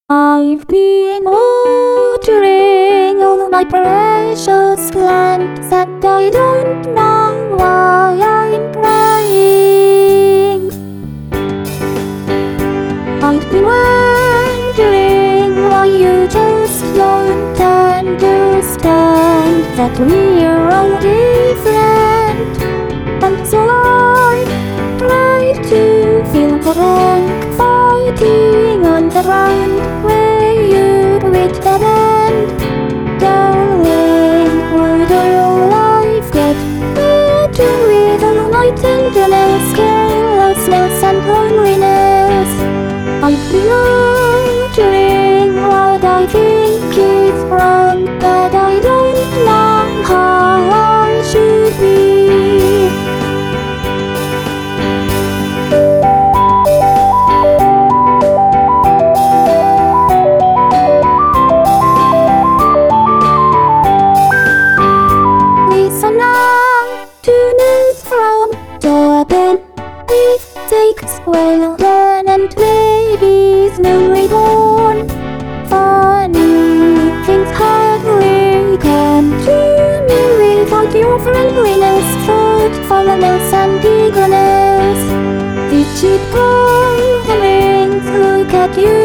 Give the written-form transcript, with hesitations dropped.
I've been watering all my precious plants that I don't know why I'm crying. I've been wondering why you just don't understand that we're all different. And so I try to feel the wrong fighting on the ground where you reach the end. Darling, would your life get better with all my tenderness, carelessness and loneliness? I've been wondering what I think is wrong, but I don't know how I should be. Listen now to news from Japan. It takes children and babies newly born. Funny things hardly come to me without your friendliness, thoughtfulness and eagerness. Did it come? Look at you.